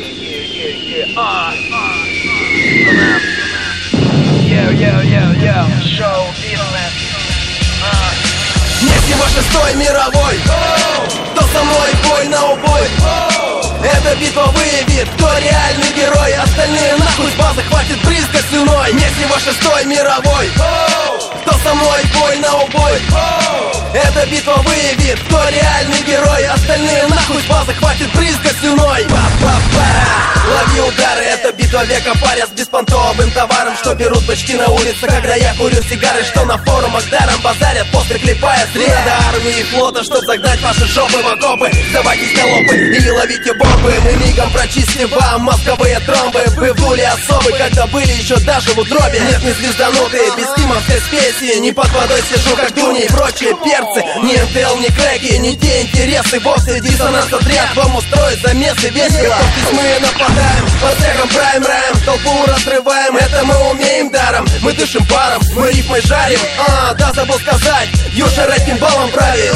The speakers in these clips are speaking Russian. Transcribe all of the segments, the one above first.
Если во шестой мировой, то со мной бой на убой. Эта битва выявит, кто реальный герой. Остальные нахуй с базы хватит брызгать слюной. Если во шестой мировой, то со мной бой на убой. Эта битва выявит, кто реальный герой. Остальные нахуй с базы хватит брызгать слюной. Па-па-па, лови удары, это битва века. Паря с беспонтовым товаром, что берут бычки на улице, когда я курю сигары. Что на форумах даром базарят, после клепая срез. До армии и флота, чтоб загнать ваши жопы в окопы. Сдавайтесь на лопы и ловите бомбы. Мы мигом прочистим вам мозговые тромбы. Вы вдули особы, когда были еще даже в утробе. Нет, не звезданутые, без стимовской спеси. Не под водой сижу, как Дуни и прочие перцы. Ни НТЛ, ни крэки, ни те интересы. Вовсе диссонанс отряд вам устроит замесы весело. Готовьтесь, мы нападаем, по цехам прайм-раем. Толпу разрываем, это мы умеем даром. Мы дышим паром, мы рифмой жарим. Да, забыл сказать, Юша рэпим балом правит.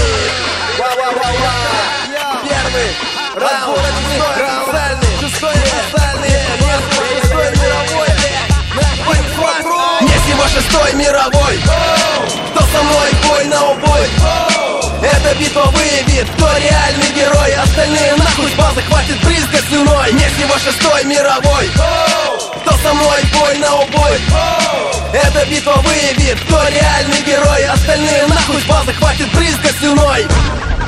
Первый раунд, шестой мировой. Если во шестой мировой, то со мной бой на убой. Эта битва выявит, кто реальный герой. Остальные нахуй с базы хватит брызгать слюной. Если во шестой мировой, то со мной бой на убой. Эта битва выявит, кто реальный герой. Остальные нахуй с базы хватит брызгать слюной.